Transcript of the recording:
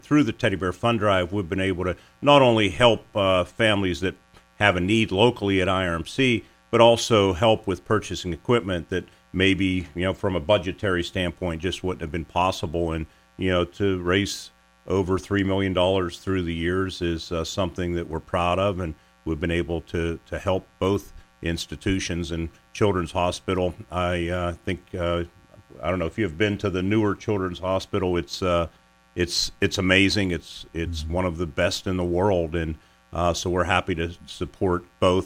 through the Teddy Bear Fund Drive, we've been able to not only help families that have a need locally at IRMC, but also help with purchasing equipment that maybe, from a budgetary standpoint, just wouldn't have been possible. And, to raise over $3 million through the years is something that we're proud of, and we've been able to help both institutions. And Children's Hospital, I think, I don't know if you've been to the newer Children's Hospital. It's amazing. It's one of the best in the world, and so we're happy to support both.